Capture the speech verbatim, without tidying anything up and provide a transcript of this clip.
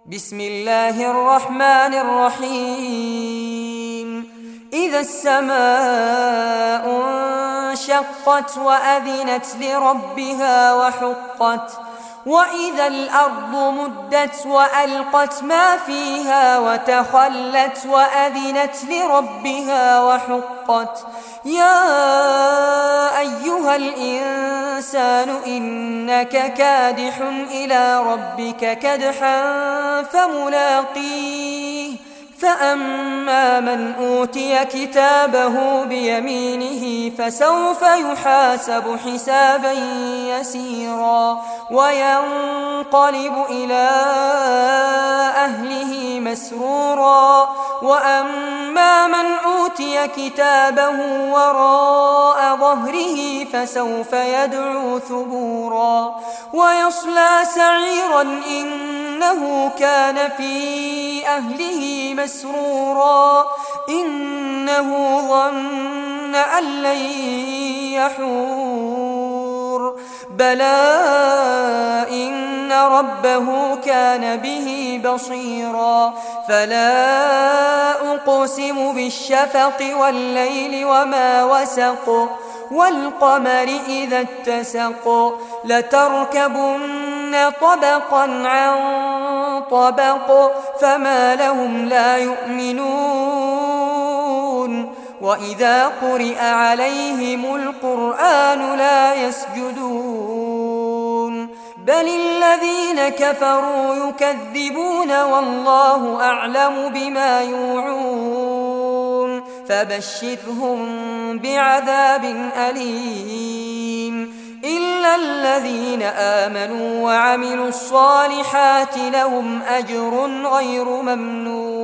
بسم الله الرحمن الرحيم إذا السماء انشقت وأذنت لربها وحقت وإذا الأرض مدت وألقت ما فيها وتخلت وأذنت لربها وحقت يا أيها الإنسان إنك كادح إلى ربك كدحا فملاقيه فأما من أوتي كتابه بيمينه فسوف يحاسب حسابا يسيرا وينقلب إلى أهله مسرورا وأما من أوتي كتابه وراء ظهره فسوف يدعو ثبورا ويصلى سعيرا إنه كان في أهله مسرورا إنه ظن أن لن يحور بلى إن ربه كان به بصيرا فلا أقسم بالشفق والليل وما وسق والقمر إذا اتسق لتركبن طبقا عن طبق فما لهم لا يؤمنون وإذا قرئ عليهم القرآن لا يسجدون بل الذين كفروا يكذبون والله أعلم بما يوعون فبشرهم بعذاب أليم إلا الذين آمنوا وعملوا الصالحات لهم أجر غير ممنون